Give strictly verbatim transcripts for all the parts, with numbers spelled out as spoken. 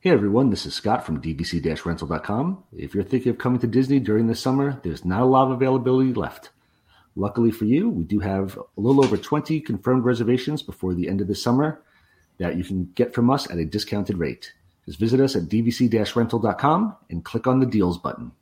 Hey everyone, this is Scott from D V C rental dot com. If you're thinking of coming to Disney during the summer, there's not a lot of availability left. Luckily for you, we do have a little over twenty confirmed reservations before the end of the summer that you can get from us at a discounted rate. Just visit us at D V C rental dot com and click on the deals button.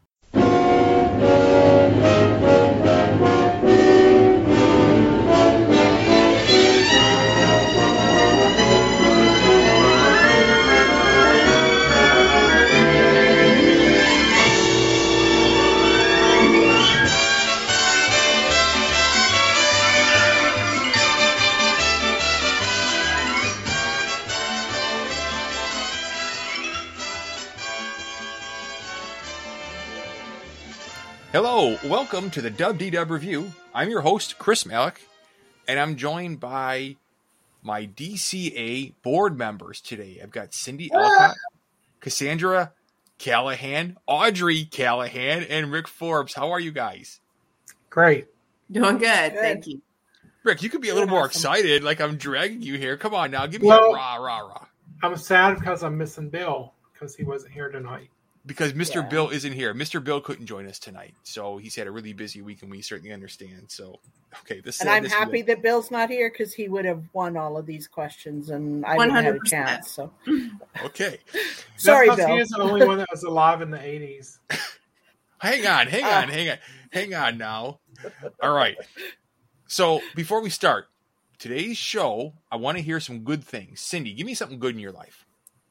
Hello, welcome to the Dub D Dub Review. I'm your host, Chris Malik, and I'm joined by my D C A board members today. I've got Cindy Ellicott, Cassandra Callahan, Audrey Callahan, and Rick Forbes. How are you guys? Great. Doing good, good. Thank you. Rick, you could be a little You're more awesome. excited, like I'm dragging you here. Come on now, give me Well, a rah, rah, rah. I'm sad because I'm missing Bill because he wasn't here tonight. Because Mister Yeah. Bill isn't here. Mister Bill couldn't join us tonight, so he's had a really busy week, and we certainly understand. So, okay, this And I'm this happy week- that Bill's not here because he would have won all of these questions, and I one wouldn't have hundred had a percent. chance. So Okay, sorry, That's 'cause Bill. He is the only one that was alive in the eighties. hang on, hang Uh. on, hang on, hang on now. All right. So before we start today's show, I want to hear some good things. Cindy, give me something good in your life.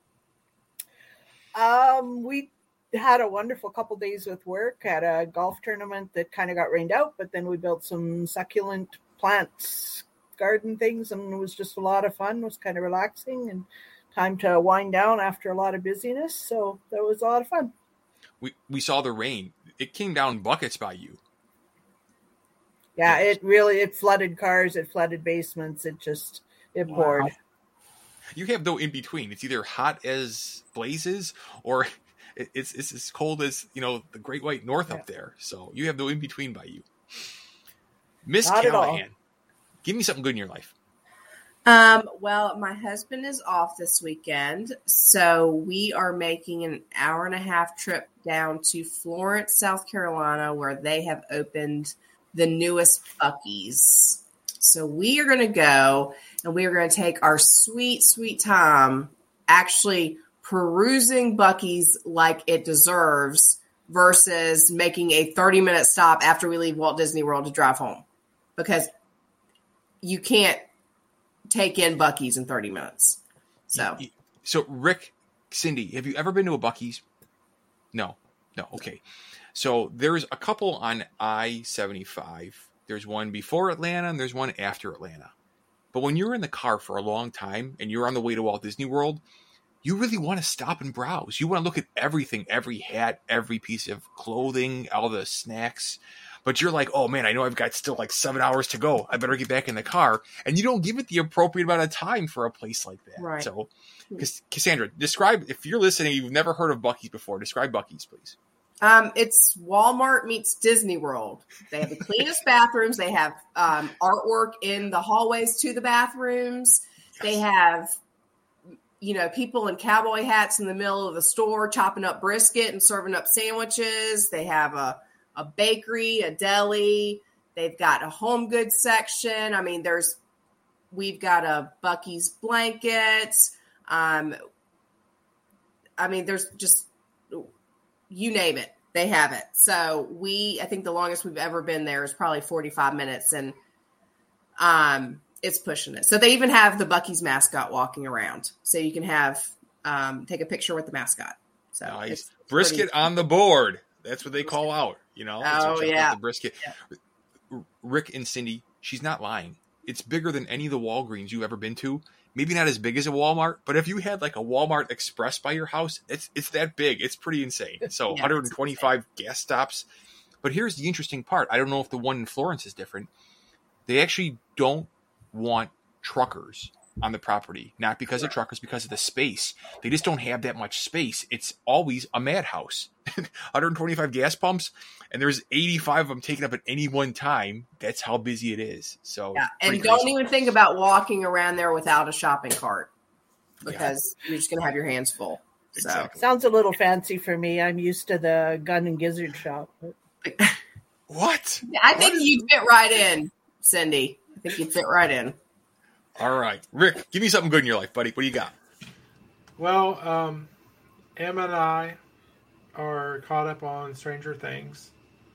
Um, we had a wonderful couple days with work at a golf tournament that kind of got rained out, but then we built some succulent plants, garden things, and it was just a lot of fun. It was kind of relaxing and time to wind down after a lot of busyness. So that was a lot of fun. We we saw the rain. It came down buckets by you. Yeah, Yes. it really it flooded cars, it flooded basements, it just it Wow. poured. You have no in between. It's either hot as blazes or it- it's it's as cold as, you know, the Great White North up there. So you have no in between by you. Miss Not at all. Callahan, give me something good in your life. Um, well, my husband is off this weekend, so we are making an hour and a half trip down to Florence, South Carolina, where they have opened the newest Buc-ee's. So we are going to go and we are going to take our sweet, sweet time actually perusing Buc-ee's like it deserves versus making a thirty minute stop after we leave Walt Disney World to drive home, because you can't take in Buc-ee's in thirty minutes. So So Rick, Cindy, have you ever been to a Buc-ee's? No, no. Okay. So there's a couple on I seventy-five. There's one before Atlanta and there's one after Atlanta. But when you're in the car for a long time and you're on the way to Walt Disney World, you really want to stop and browse. You want to look at everything, every hat, every piece of clothing, all the snacks. But you're like, oh man, I know I've got still like seven hours to go. I better get back in the car. And you don't give it the appropriate amount of time for a place like that. Right. So, Cass- Cassandra, describe, if you're listening, you've never heard of Buc-ee's before, describe Buc-ee's, please. um, it's Walmart meets Disney World. They have the cleanest bathrooms. They have um, artwork in the hallways to the bathrooms. They have, you know, people in cowboy hats in the middle of the store chopping up brisket and serving up sandwiches. They have a, a bakery, a deli. They've got a home goods section. I mean, there's, we've got a Buc-ee's blankets. Um, I mean, there's just, you name it, they have it. So we, I think the longest we've ever been there is probably forty-five minutes, and um, it's pushing it. So they even have the Buc-ee's mascot walking around, so you can have um, take a picture with the mascot. So Nice. it's Brisket pretty- on the board. That's what they call out, you know? Oh, So check out yeah. the brisket. R- Rick and Cindy, she's not lying. It's bigger than any of the Walgreens you've ever been to. Maybe not as big as a Walmart, but if you had like a Walmart Express by your house, it's it's that big. It's pretty insane. So Yeah, one hundred twenty-five gas stops. But here's the interesting part. I don't know if the one in Florence is different. They actually don't want truckers on the property, not because of truckers, because of the space. They just don't have that much space. It's always a madhouse. one hundred twenty-five gas pumps, and there's eighty-five of them taken up at any one time. That's how busy it is. So Yeah, pretty and don't crazy. even think about walking around there without a shopping cart. because yeah. you're just going to have your hands full. So Exactly. Sounds a little fancy for me. I'm used to the gun and gizzard shop. But... What? I think what you'd fit right in, Cindy. I think you'd fit right in. All right. Rick, give me something good in your life, buddy. What do you got? Well, um, Em and I are caught up on Stranger Things.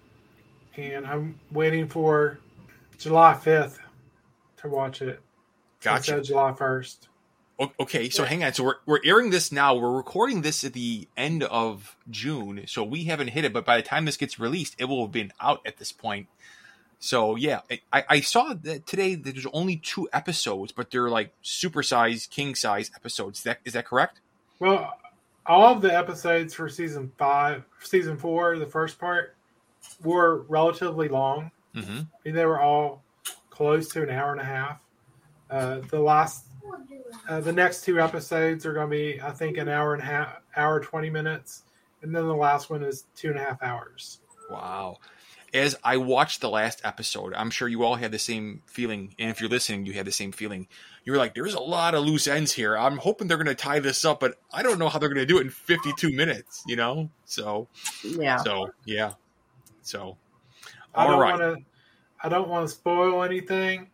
And I'm waiting for July fifth to watch it. Gotcha. Instead of July first. Okay, so hang on. So we're we're airing this now. We're recording this at the end of June, so we haven't hit it. But by the time this gets released, it will have been out at this point. So yeah, I, I saw that today that there's only two episodes, but they're like super-sized, king-size episodes. Is that is that correct? Well, all of the episodes for season five, season four, the first part, were relatively long. Mm-hmm. I mean, they were all close to an hour and a half. Uh, the last, uh, the next two episodes are going to be, I think, an hour and a half, hour twenty minutes, and then the last one is two and a half hours. Wow. As I watched the last episode, I'm sure you all had the same feeling, and if you're listening, you had the same feeling. You were like, there's a lot of loose ends here. I'm hoping they're going to tie this up, but I don't know how they're going to do it in fifty-two minutes, you know? So, yeah. So, yeah. So, I all don't right. want to, I don't want to spoil anything,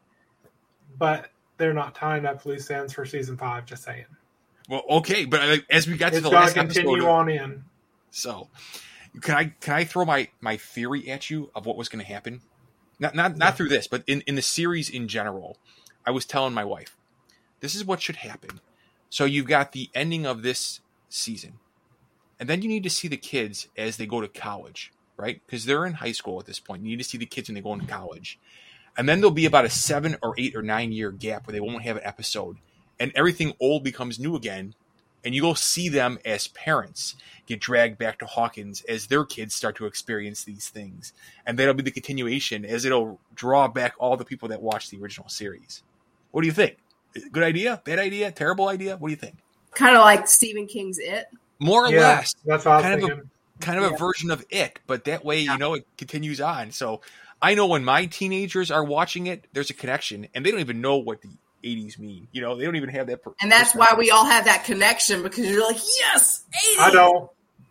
but they're not tying up loose ends for season five, just saying. Well, okay, but uh, as we got to It's the got last to continue episode, on in. so can I can I throw my, my theory at you of what was going to happen? Not not not Yeah. through this, but in, in the series in general. I was telling my wife, this is what should happen. So you've got the ending of this season, and then you need to see the kids as they go to college, right? Because they're in high school at this point. You need to see the kids when they go into college. And then there'll be about a seven or eight or nine year gap where they won't have an episode. And everything old becomes new again. And you'll see them as parents get dragged back to Hawkins as their kids start to experience these things. And that'll be the continuation as it'll draw back all the people that watched the original series. What do you think? Good idea? Bad idea? Terrible idea? What do you think? Kind of like Stephen King's It. More or Yeah, less. that's what I was kind thinking. Of a, kind of Yeah. a version of it. But that way, Yeah. you know, it continues on. So I know when my teenagers are watching it, there's a connection, and they don't even know what the eighties mean. You know, they don't even have that. Per- And that's why we all have that connection, because you're like, yes, eighties. I don't.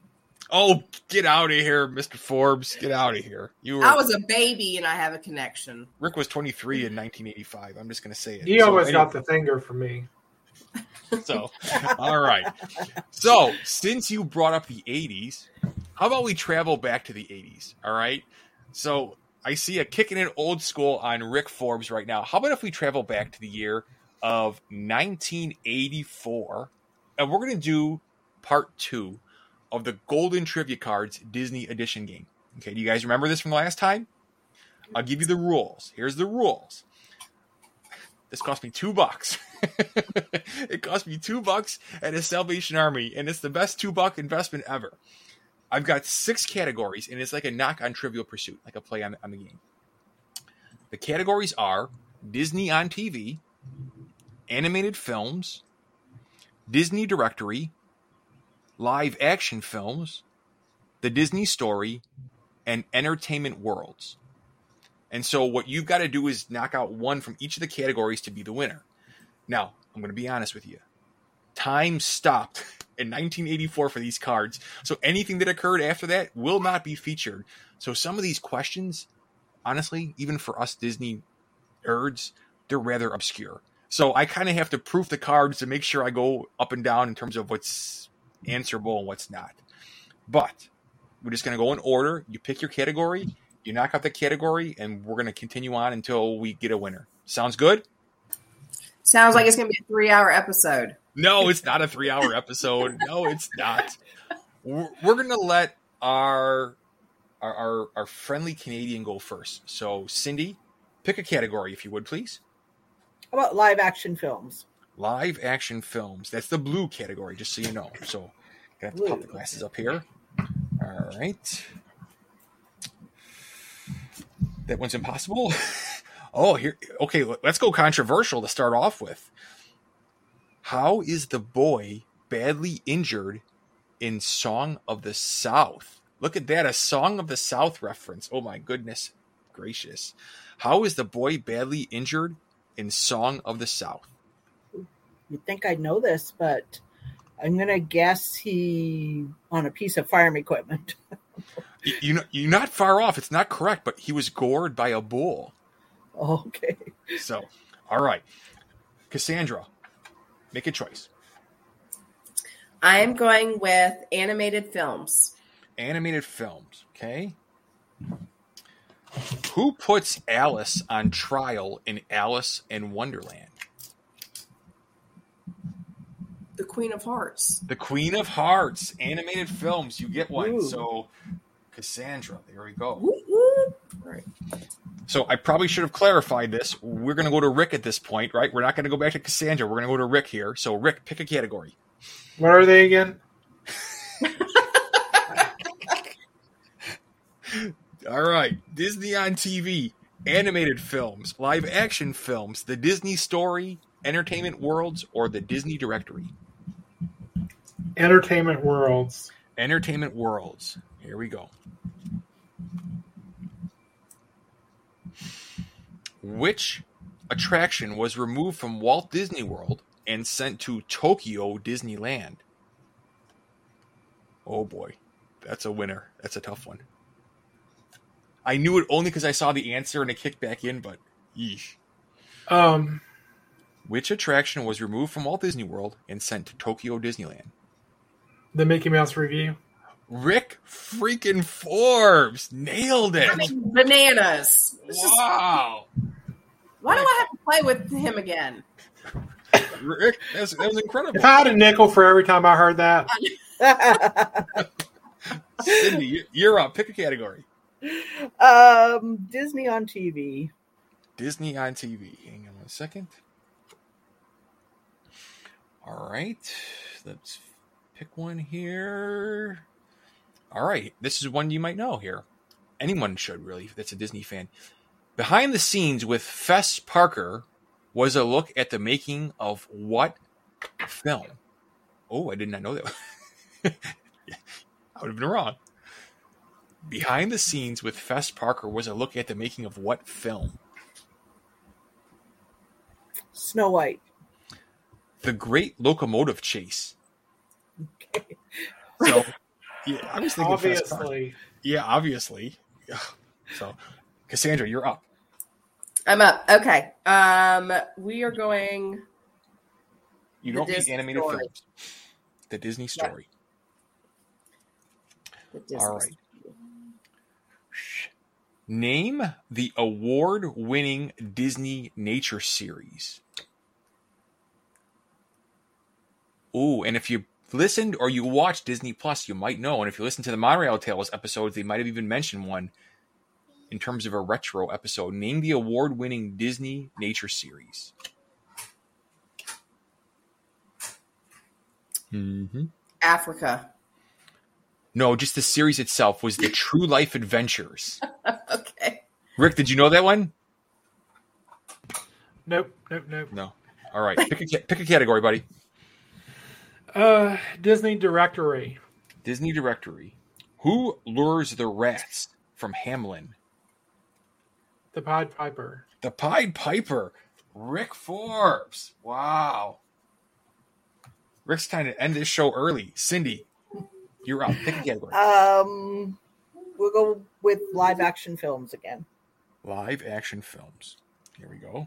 Oh, get out of here, Mister Forbes! Get out of here. You were. I was a baby and I have a connection. Rick was twenty-three in nineteen eighty-five. I'm just going to say it. You So almost anyway, got the finger from me. So, all right. So, since you brought up the eighties, how about we travel back to the eighties? All right. So, I see a kicking in old school on Rick Forbes right now. How about if we travel back to the year of nineteen eighty-four, and we're going to do part two of the Golden Trivia Cards Disney Edition game. Okay, do you guys remember this from the last time? I'll give you the rules. Here's the rules. This cost me two bucks. It cost me two bucks at a Salvation Army, and it's the best two buck investment ever. I've got six categories, and it's like a knock on Trivial Pursuit, like a play on, on the game. The categories are Disney on T V, animated films, Disney Directory, live action films, the Disney Story, and entertainment worlds. And so what you've got to do is knock out one from each of the categories to be the winner. Now, I'm going to be honest with you. Time stopped in nineteen eighty-four for these cards. So anything that occurred after that will not be featured. So some of these questions, honestly, even for us Disney nerds, they're rather obscure. So I kind of have to proof the cards to make sure I go up and down in terms of what's answerable and what's not. But we're just going to go in order. You pick your category, you knock out the category, and we're going to continue on until we get a winner. Sounds good? Sounds like it's going to be a three-hour episode. No, it's not a three-hour episode. No, it's not. We're, we're going to let our, our our our friendly Canadian go first. So, Cindy, pick a category, if you would, please. How about live action films? Live action films. That's the blue category, just so you know. So, I have to pop the glasses up here. All right. That one's impossible. Oh, here. Okay, let's go controversial to start off with. How is the boy badly injured in Song of the South? Look at that, a Song of the South reference. Oh my goodness gracious. How is the boy badly injured in Song of the South? you'd think I'd know this, but I'm going to guess he on a piece of farm equipment. You, you know, you're not far off. It's not correct, but he was gored by a bull. Okay. So, all right. Cassandra, make a choice. I'm going with animated films. Animated films, okay? Who puts Alice on trial in Alice in Wonderland? The Queen of Hearts. The Queen of Hearts, animated films. You get one. Ooh. So, Cassandra, there we go. Woo, woo. All right. So I probably should have clarified this. We're going to go to Rick at this point, right? We're not going to go back to Cassandra. We're going to go to Rick here. So, Rick, pick a category. What are they again? All right. Disney on T V, animated films, live action films, the Disney Story, Entertainment Worlds, or the Disney Directory? Entertainment Worlds. Entertainment Worlds. Here we go. Which attraction was removed from Walt Disney World and sent to Tokyo Disneyland? Oh boy, that's a winner. That's a tough one. I knew it only because I saw the answer and it kicked back in, but yeesh. Um, Which attraction was removed from Walt Disney World and sent to Tokyo Disneyland? the Mickey Mouse Review. Rick freaking Forbes nailed it. I mean, bananas. This is- Wow. why do I have to play with him again? Rick, that was, that was incredible. If I had a nickel for every time I heard that, Cindy, you- you're up. Pick a category. um, Disney on T V. Disney on T V. Hang on one second. All right. Let's pick one here. All right. This is one you might know here. Anyone should, really, that's a Disney fan. Behind the scenes with Fess Parker was a look at the making of what film? Oh, I did not know that. I would have been wrong. Behind the scenes with Fess Parker was a look at the making of what film? Snow White. The Great Locomotive Chase. Okay. So, yeah, I was thinking Fess Parker. obviously. Yeah, obviously. So, Cassandra, you're up. I'm up. Okay. Um, we are going. You The don't need Disney animated story. films. The Disney story. the Disney All right. story. Name the award-winning Disney nature series. Ooh, and if you listened or you watched Disney Plus, you might know. And if you listen to the Monorail Tales episodes, they might have even mentioned one in terms of a retro episode. Name the award-winning Disney nature series. Mm-hmm. Africa. No, just the series itself was the True Life Adventures. Okay. Rick, did you know that one? Nope, nope, nope. No. All right, pick a pick a category, buddy. Uh, Disney Directory. Disney Directory. Who lures the rats from Hamlin? The Pied Piper. The Pied Piper. Rick Forbes. Wow. Rick's trying to end this show early. Cindy, you're up. Pick a category. Um, we'll go with live action films again. Live action films. Here we go.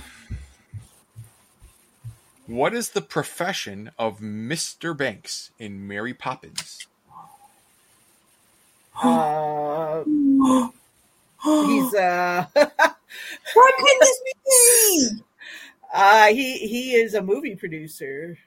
What is the profession of Mister Banks in Mary Poppins? Uh, he's uh, Why couldn't this be me? uh, he he is a movie producer.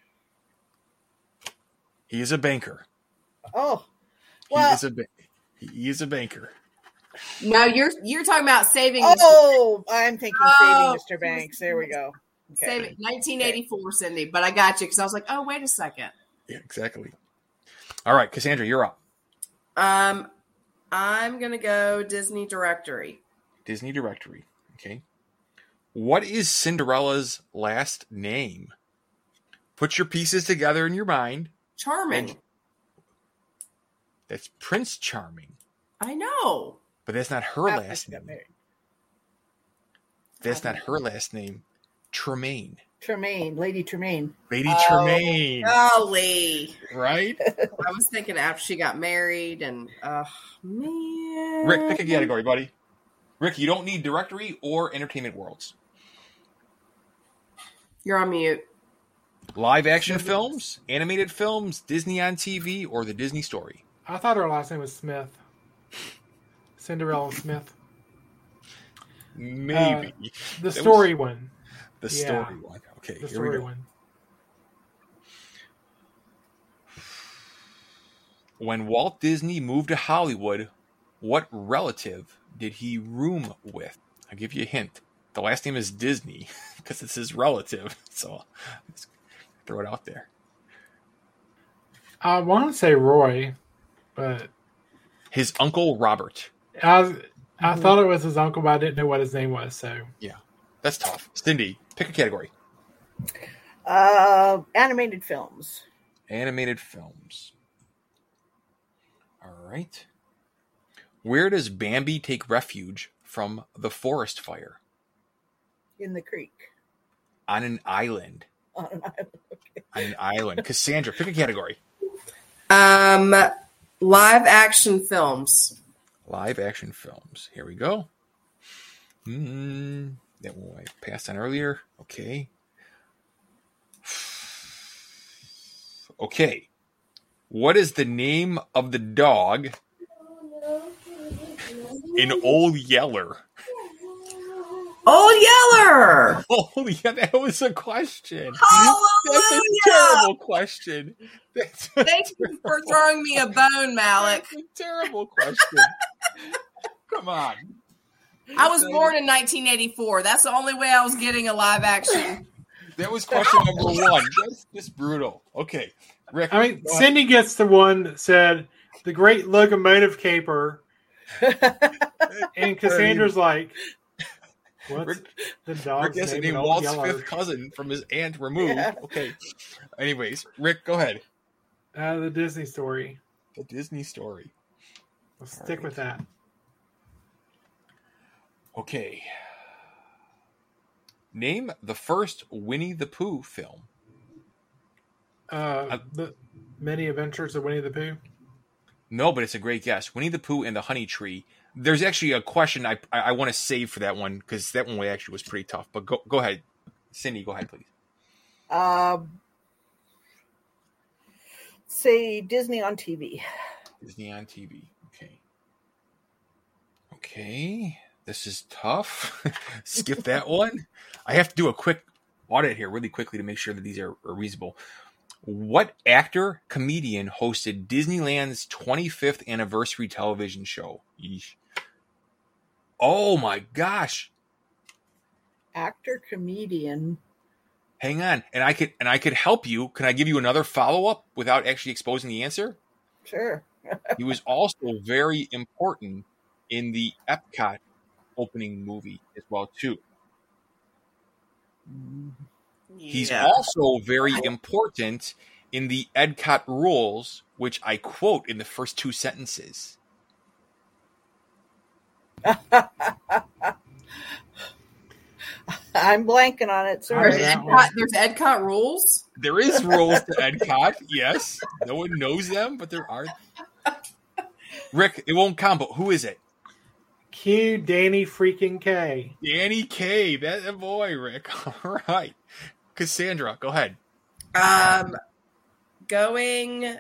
He is a banker. Oh, He well, is a ba- he is a banker. No, you're you're talking about saving. oh, I'm thinking Oh. Saving Mister Banks. There we go. Okay. Saving nineteen eighty-four, Cindy. But I got you because I was like, oh, wait a second. Yeah, exactly. All right, Cassandra, you're up. Um, I'm gonna go Disney Directory. Disney Directory. Okay. What is Cinderella's last name? Put your pieces together in your mind. Charming. And- That's Prince Charming, I know. but that's not her After last she got name. married. That's not her last name. Tremaine. Tremaine, Lady Tremaine. Lady Oh, Tremaine. Golly. Right? I was thinking after she got married and, oh, man. Rick, pick a category, buddy. Rick, you don't need directory or entertainment worlds. You're on mute. Live action films, animated films, Disney on T V, or the Disney story? I thought her last name was Smith. Cinderella Smith. Maybe. Uh, the That story was one. The Yeah. story one. Okay, The here we story go. one. When Walt Disney moved to Hollywood, what relative did he room with? I'll give you a hint. The last name is Disney because it's his relative. So let's throw it out there. I want to say Roy, but His uncle Robert. I was, I thought it was his uncle, but I didn't know what his name was. So Yeah, that's tough. Cindy, pick a category. Uh, animated films. Animated films. All right. Where does Bambi take refuge from the forest fire? In the creek. On an island. On an island. Okay. On an island. Cassandra, pick a category. Um, live action films. Live action films. Here we go. Mm, that one I passed on earlier. Okay. Okay. What is the name of the dog in Old Yeller? Old Yeller. Oh, yeah, that was a question. Hallelujah. That's a terrible question. That's a, Thank you for throwing me a bone, Malik. that's a terrible question. Come on. I was born in nineteen eighty-four. That's the only way I was getting a live action. That was question number one. That's just brutal. Okay. Rick. I mean, go ahead. Cindy gets the one that said the great locomotive caper, and Cassandra's like, "What's Rick- the Rick dog's guessed name?" named in Old Walt's Yeller? fifth cousin from his aunt removed. Yeah. Okay. Anyways, Rick, go ahead. Uh, the Disney story. The Disney story. Let's stick with that. Okay. Name the first Winnie the Pooh film. Uh, the Many Adventures of Winnie the Pooh. No, but it's a great guess. Winnie the Pooh and the Honey Tree. There's actually a question I I, I want to save for that one because that one actually was pretty tough. But go go ahead, Cindy. Go ahead, please. Um, say Disney on T V. Disney on T V. Okay. Okay. This is tough. Skip that one. I have to do a quick audit here really quickly to make sure that these are, are reasonable. What actor, comedian hosted Disneyland's twenty-fifth anniversary television show? Yeesh. Oh my gosh. Actor, comedian. Hang on. And I could and I could help you. Can I give you another follow-up without actually exposing the answer? Sure. He was also very important in the Epcot opening movie as well too. He's Yeah. also very important in the Epcot rules, which I quote in the first two sentences. I'm blanking on it. Sorry. There's Sorry. that Epcot, one. there's Epcot rules. There is rules to Epcot, yes. No one knows them, but there are. Rick, it won't count, but who is it? Cue Danny freaking K. Danny Kaye. That's a boy, Rick. All right. Cassandra, go ahead. Um, going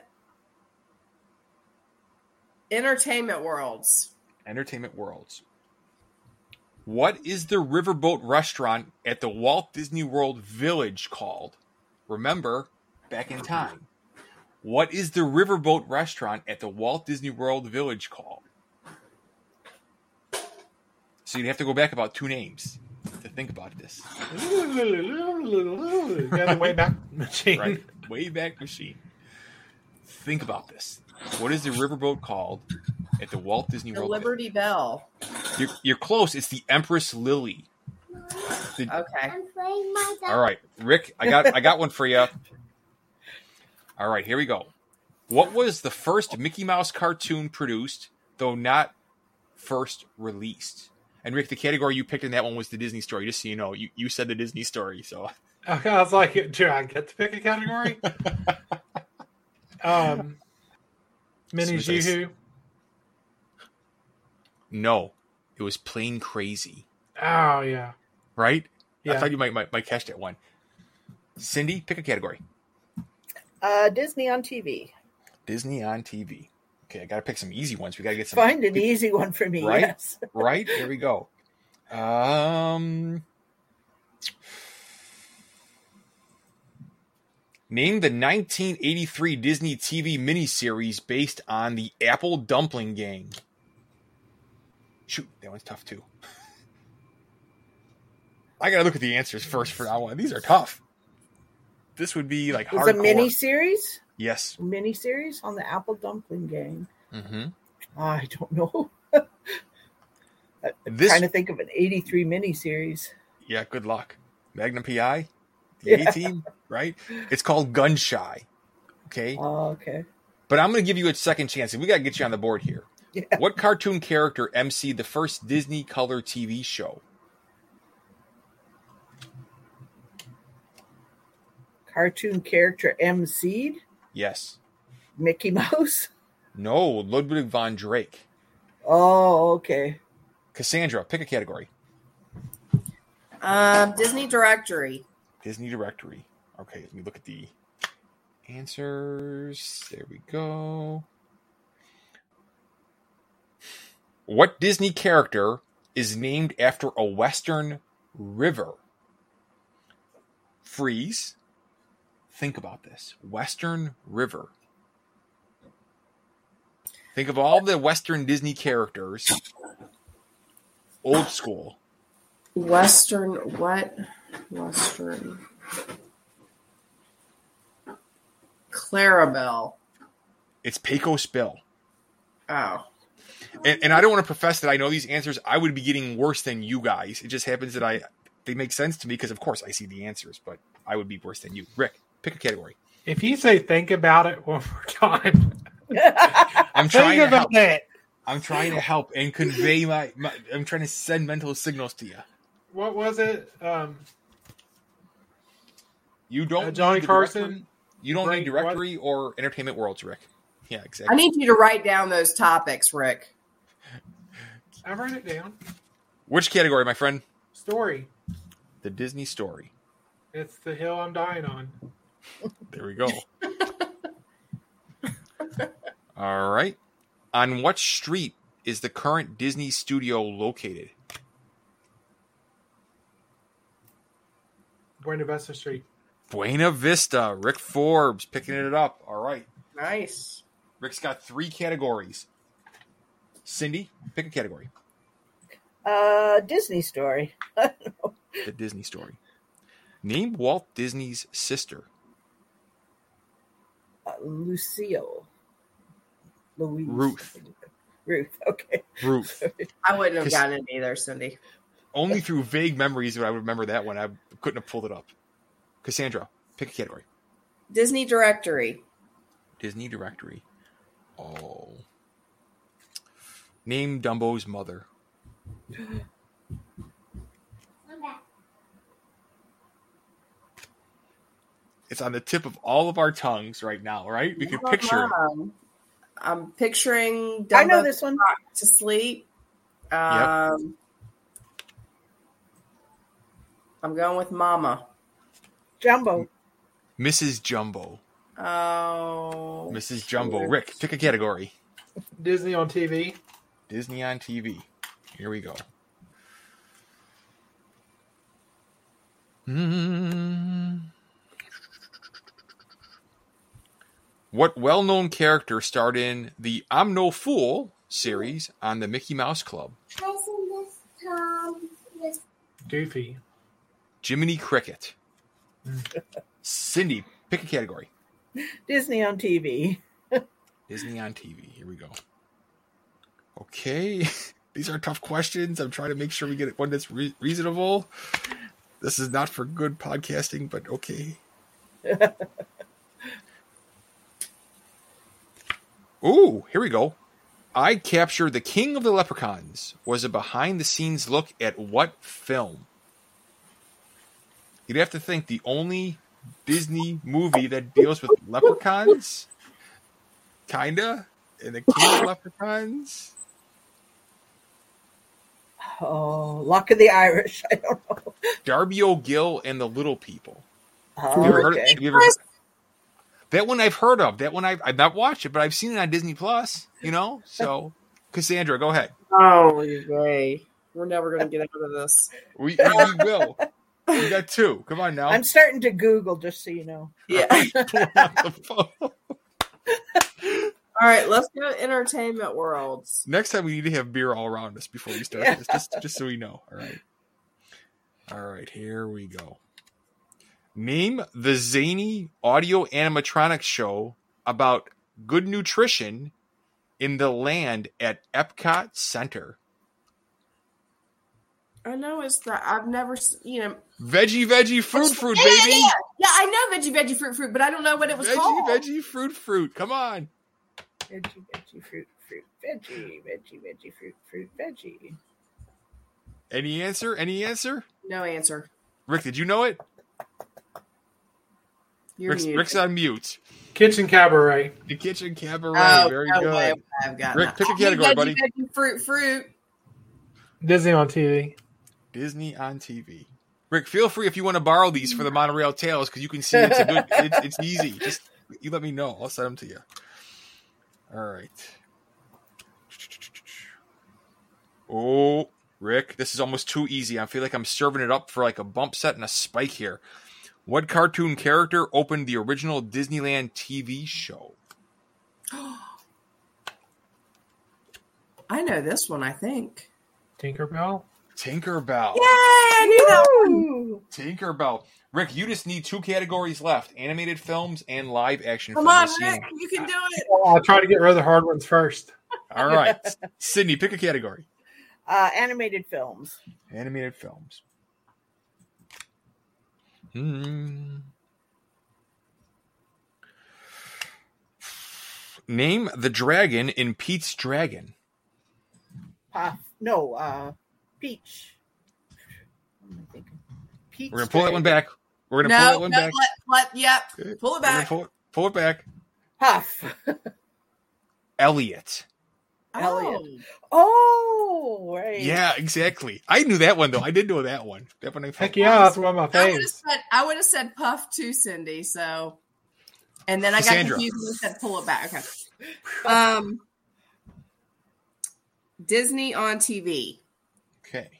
entertainment worlds. Entertainment Worlds. What is the riverboat restaurant at the Walt Disney World Village called? Remember, back in time. What is the riverboat restaurant at the Walt Disney World Village called? So you'd have to go back about two names to think about this. Got the way back machine. Right? Wayback Machine. Think about this. What is the riverboat called at the Walt Disney The World Liberty Bell. Village? You're, you're close. It's the Empress Lily. The- Okay. All right, Rick, I got I got one for you. All right, here we go. What was the first Mickey Mouse cartoon produced, though not first released? And Rick, the category you picked in that one was the Disney story. Just so you know, you, you said the Disney story. So Okay, I was like, do I get to pick a category? um, Mini Smith, I s- Yoo-Hoo. No, it was Plain Crazy. Oh, yeah. Right? Yeah. I thought you might, might might catch that one. Cindy, pick a category. Uh, Disney on T V. Disney on T V. Okay, I got to pick some easy ones. We got to get some. Find an easy one for me. Right? Yes. Right? Here we go. Um, name the nineteen eighty-three Disney T V miniseries based on the Apple Dumpling Gang. Shoot, that one's tough too. I gotta look at the answers first for that one. These are tough. This would be like It's hardcore. a mini series. Yes. Mini series on the Apple Dumpling Gang. Mm-hmm. I don't know. I'm This- trying to think of an eighty-three mini series. Yeah, good luck. Magnum P I, the Yeah. A-Team, right? It's called Gun Shy. Okay? Oh, okay. But I'm going to give you a second chance. We got to get you on the board here. Yeah. What cartoon character emceed the first Disney color T V show? Cartoon character emceed? Yes. Mickey Mouse? No, Ludwig von Drake. Oh, okay. Cassandra, pick a category. Um, Disney Directory. Disney Directory. Okay, let me look at the answers. There we go. What Disney character is named after a Western river? Freeze. Think about this. Western river. Think of all the Western Disney characters. Old school. Western, what? Western. Clarabelle. It's Pecos Bill. Oh. And, and I don't want to profess that I know these answers. I would be getting worse than you guys. It just happens that I they make sense to me because, of course, I see the answers, but I would be worse than you. Rick, pick a category. If you say think about it one more time, I'm trying think to help. about it. I'm trying to help and convey my, my. I'm trying to send mental signals to you. What was it? Um, You don't Uh, Johnny need the Carson, directory- You don't Great- need directory or entertainment worlds, Rick. Yeah, I exactly. need you to write down those topics, Rick. I wrote it down. Which category, my friend? Story. The Disney story. It's the hill I'm dying on. There we go. All right. On what street is the current Disney studio located? Buena Vista Street. Buena Vista. Rick Forbes picking it up. All right. Nice. Rick's got three categories. Cindy, pick a category. Uh, Disney story. The Disney story. Name Walt Disney's sister. Uh, Lucille. Louise. Ruth. Ruth. Okay. Ruth. I wouldn't have Cause- gotten it either, Cindy. Only through vague memories would I remember that one. I couldn't have pulled it up. Cassandra, pick a category. Disney Directory. Disney directory. Oh. Name Dumbo's mother. It's on the tip of all of our tongues right now, right? We can picture it. Um, I'm picturing Dumbo I know this one. to sleep. Um, I'm going with Mama. Jumbo. Missus Jumbo. Oh. Missus Jumbo. Rick, pick a category. Disney on T V. Disney on T V. Here we go. Hmm. What well-known character starred in the I'm No Fool series on the Mickey Mouse Club? Goofy. Jiminy Cricket. Cindy, pick a category. Disney on T V. Disney on T V. Here we go. Okay. These are tough questions. I'm trying to make sure we get one that's re- reasonable. This is not for good podcasting, but okay. Ooh, here we go. I Captured the King of the Leprechauns was a behind-the-scenes look at what film? you'd have to think the only Disney movie that deals with leprechauns, kinda, and the King of Leprechauns. Oh, Luck of the Irish. I don't know. Darby O'Gill and the Little People. Oh, Have you ever heard of, okay. have you ever heard, that one I've heard of. That one I've, I've not watched it, but I've seen it on Disney Plus. You know, so Cassandra, go ahead. Oh, yay. We're never going to get out of this. We, we, we will. We got two. Come on now. I'm starting to Google, just so you know. Yeah. Pull out the phone. All right, let's go to entertainment worlds. Next time we need to have beer all around us before we start Yeah. this, just just so we know. All right. All right, here we go. Name the zany audio animatronics show about good nutrition in the land at Epcot Center. I know it's that I've never, s- you know. Veggie, veggie, fruit, fruit, yeah, baby. Yeah, yeah. yeah, I know veggie, veggie, fruit, fruit, but I don't know what it was Veggie, called. veggie, fruit, fruit. Come on. Veggie, veggie, fruit, fruit, veggie, veggie, veggie, fruit, fruit, veggie. Any answer? Any answer? No answer. Rick, did you know it? You're Rick's, muted. Rick's on mute. Kitchen Cabaret. The Kitchen Cabaret. Oh, Very no good. way I've got Rick, that. pick a Veggie, category, veggie, buddy. Veggie, fruit, fruit. Disney on T V. Disney on T V. Rick, feel free if you want to borrow these for the Monorail Tales because you can see it's a good. It's, it's easy. Just you let me know. I'll send them to you. All right. Oh, Rick, this is almost too easy. I feel like I'm serving it up for like a bump set and a spike here. What cartoon character opened the original Disneyland T V show? I know this one, I think. Tinkerbell. Tinkerbell. Yay, I knew that one. Ooh. Tinkerbell. Rick, you just need two categories left: animated films and live action Come films. on, Let's see Rick. them. You can do it. I'll try to get rid of the hard ones first. All right, Sydney, pick a category. Uh, animated films. Animated films. Hmm. Name the dragon in Pete's Dragon. Uh, no, uh, Peach. What am I thinking? Peach. We're gonna pull that one back. We're gonna No, pull that one no, back. let, let, yep. Okay. Pull it We're gonna back. Pull it, pull it back. Puff. Elliot. Elliot. Oh. Oh, right. Yeah, exactly. I knew that one though. I did know that one. That one I Heck yeah, that's one of my I would have faves. said I would have said Puff too, Cindy. So, and then I got Cassandra. confused and said pull it back. Okay. Um, Disney on T V. Okay.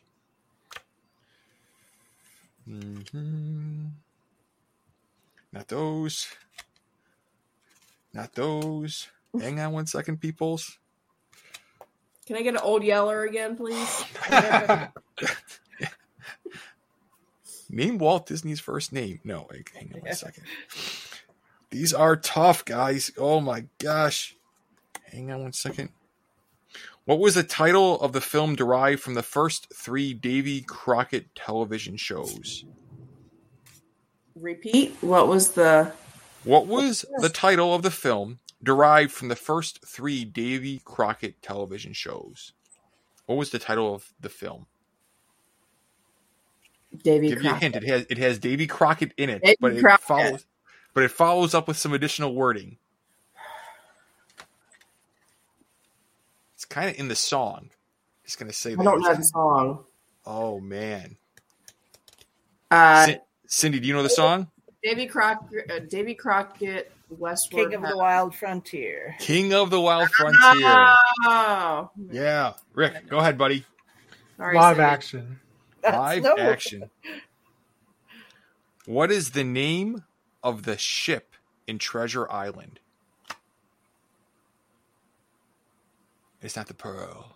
hmm Not those. Not those. Hang on one second, peoples. Can I get an old yeller again, please? Name Walt Disney's first name. No, wait, hang on one second. These are tough, guys. Oh my gosh. Hang on one second. What was the title of the film derived from the first three Davy Crockett television shows? Repeat. What was the? What was the title of the film derived from the first three Davy Crockett television shows? What was the title of the film? Davy Give you a hint. Crockett. It has it has Davy Crockett in it, Davy but it Crockett. follows but it follows up with some additional wording. It's kind of in the song. Just gonna say that. I don't know the song. Oh man, Uh, Cin- Cindy, do you know the song? Davy Crockett. Uh, Davy Crockett. Westward. King of the Wild Frontier. King of the Wild Frontier. Oh. Yeah, Rick, go ahead, buddy. Sorry, Live Cindy. action. Live No. action. What is the name of the ship in Treasure Island? It's not the Pearl.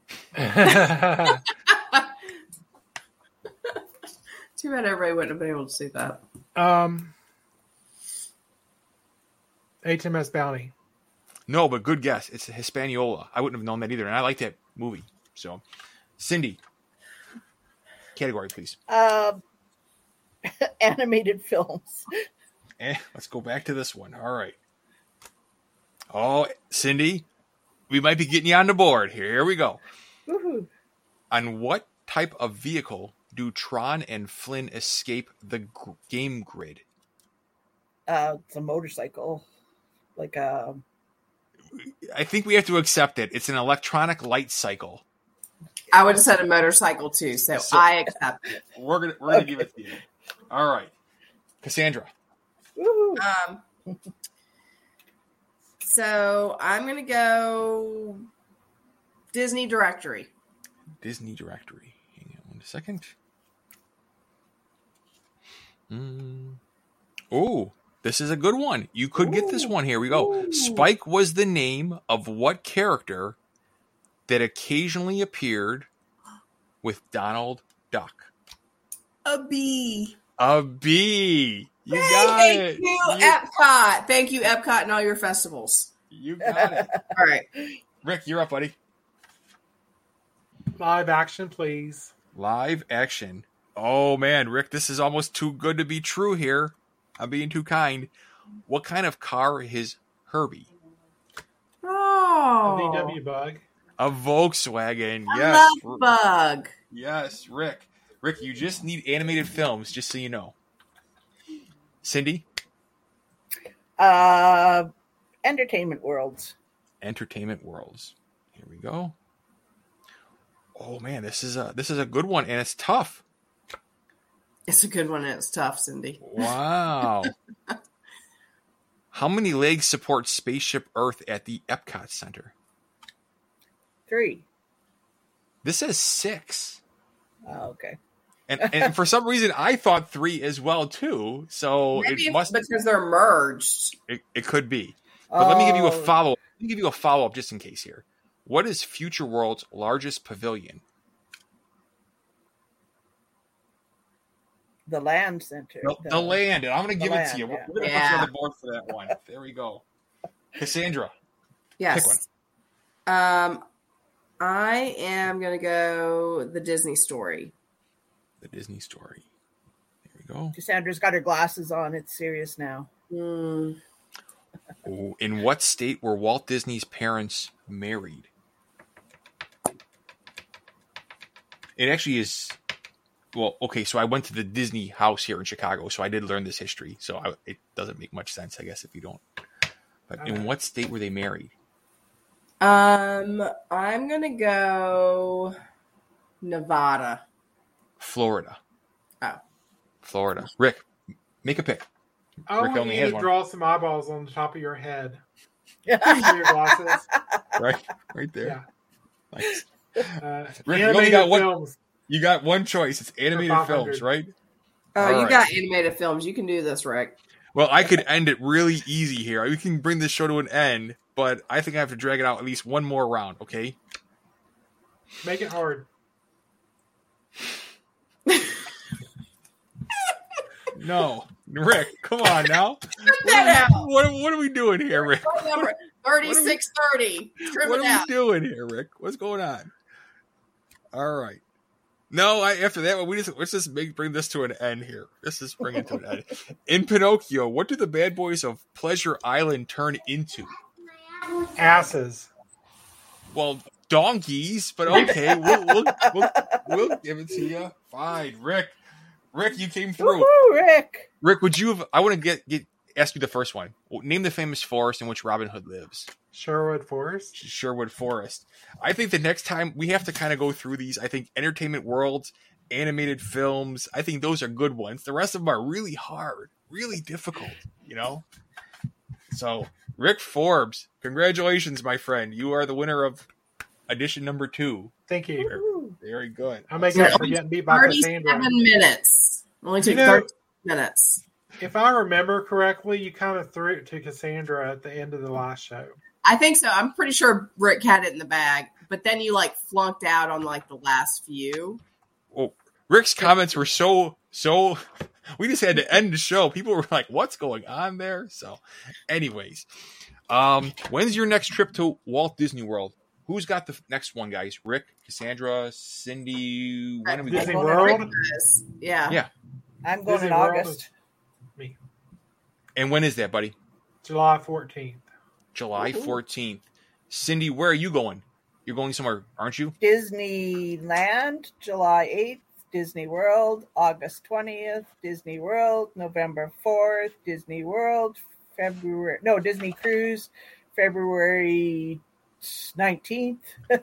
Too bad everybody wouldn't have been able to see that. um, H M S Bounty. No, but good guess. It's Hispaniola. I wouldn't have known that either, and I like that movie. So, Cindy, category, please. Uh, animated films. Eh, let's go back to this one. All right. Oh, Cindy, we might be getting you on the board here. Here we go. Woohoo. On what type of vehicle do Tron and Flynn escape the g- game grid? Uh, it's a motorcycle, like a. I think we have to accept it. It's an electronic light cycle. I would have said a motorcycle too, so, So- I accept it. We're gonna we're gonna Okay. give it to you. All right, Cassandra. Woo. Um, so I'm gonna go Disney Directory. Disney Directory. Hang on one second. Mm. Oh, this is a good one. You could get this one. Here we go. Ooh. Spike was the name of what character that occasionally appeared with Donald Duck? A bee. A bee. You Hey, got thank it. you, You, Epcot. Thank you, Epcot, and all your festivals. you got it. All right. Rick, you're up, buddy. Live action, please. Live action. Oh man, Rick, this is almost too good to be true here. I'm being too kind. What kind of car is Herbie? Oh, A V W Bug. A Volkswagen. I Yes. love Bug. Yes, Rick. Rick, you just need animated films, just so you know. Cindy? Uh, Entertainment Worlds. Entertainment Worlds. Here we go. Oh man, this is a this is a good one, and it's tough. It's a good one, and it's tough, Cindy. Wow. How many legs support Spaceship Earth at the Epcot Center? Three. This says six. Oh, okay. And and for some reason I thought three as well too. So Maybe it it's must because they're merged. it, it could be. But let me give you a Oh, follow up. Let me give you a follow up just in case here. What is Future World's largest pavilion? The Land Center. The, the land. And I'm going to the give it land, to you. We're, yeah. we're going to Yeah. put you on the board for that one. There we go. Cassandra. Yes. Um, I am gonna go the Disney Story. The Disney Story. There we go. Cassandra's got her glasses on. It's serious now. Hmm. Oh, in what state were Walt Disney's parents married? It actually is. Well, okay, so I went to the Disney house here in Chicago, so I did learn this history. So I, it doesn't make much sense, I guess, if you don't. But in what state were they married? Um, I'm gonna go Nevada. Florida. Oh. Florida. Rick, make a pick. I Rick want only you has to one. draw some eyeballs on the top of your head. For your glasses. Right, right there. Yeah. Nice. Uh, Rick, you only animated got one- films. You got one choice. It's animated five hundred. films, right? Oh, All you right. got animated films. You can do this, Rick. Well, I could end it really easy here. We can bring this show to an end, but I think I have to drag it out at least one more round, okay? Make it hard. No. Rick, come on now. What that are, we, what, what are we doing here, Rick? Number thirty-six thirty. Trim What it are out. we doing here, Rick? What's going on? All right. No, I, after that, we just let's just make, bring this to an end here. Let's just bring it to an end. In Pinocchio, what do the bad boys of Pleasure Island turn into? Asses. Well, donkeys, but okay, we'll we'll, we'll, we'll give it to you. Fine, Rick. Rick, you came through. Woohoo, Rick. Rick, would you have? I want to get get ask you the first one. Name the famous forest in which Robin Hood lives. Sherwood Forest. Sherwood Forest. I think the next time we have to kind of go through these. I think Entertainment Worlds, animated films. I think those are good ones. The rest of them are really hard, really difficult. You know. So, Rick Forbes, congratulations, my friend. You are the winner of edition number two. Thank you. Woohoo. Very good. I'm making up for getting beat by Thirty-seven Cassandra. minutes. Only took You know- thirty minutes. If I remember correctly, you kind of threw it to Cassandra at the end of the last show. I think so. I'm pretty sure Rick had it in the bag, but then you like flunked out on like the last few. Well, Rick's comments were so so. We just had to end the show. People were like, "What's going on there?" So, anyways, um, when's your next trip to Walt Disney World? Who's got the next one, guys? Rick, Cassandra, Cindy. When are we Disney going? World? Rick does. Yeah. Yeah. I'm going Disney in World August. is me. And when is that, buddy? July fourteenth. July fourteenth. Cindy, where are you going? You're going somewhere, aren't you? Disneyland, July eighth Disney World. August twentieth, Disney World. November fourth, Disney World. February, no, Disney Cruise, February nineteenth.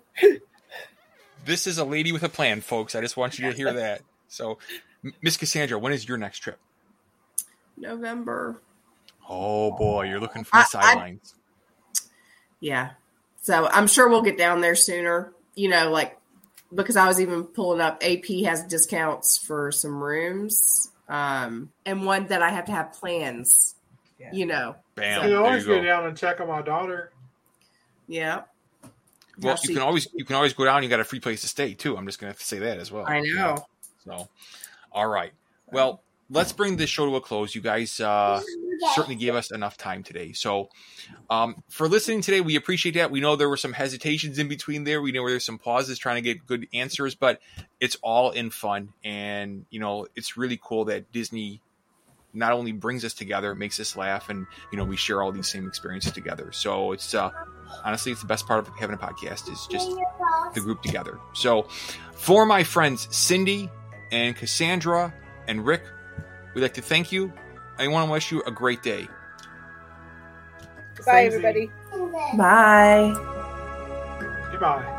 This is a lady with a plan, folks. I just want you to hear that. So, Miss Cassandra, when is your next trip? November. Oh, boy. You're looking for the I, sidelines. I, yeah. So, I'm sure we'll get down there sooner. You know, like, because I was even pulling up, A P has discounts for some rooms. Um, and one that I have to have plans, yeah. you know. Bam. You can always you go. go down and check on my daughter. Yeah. Well, you can always you can always go down. You got a free place to stay too. I'm just going to say that as well. I know. Yeah. So, all right. Well, let's bring this show to a close. You guys uh, certainly gave us enough time today. So, um, for listening today, we appreciate that. We know there were some hesitations in between there. We know there's some pauses trying to get good answers, but it's all in fun. And you know, it's really cool that Disney not only brings us together, makes us laugh, and you know, we share all these same experiences together. So it's uh, honestly, it's the best part of having a podcast is just the group together. So for my friends Cindy and Cassandra and Rick, we'd like to thank you. I want to wish you a great day. Bye, everybody. Bye. Goodbye.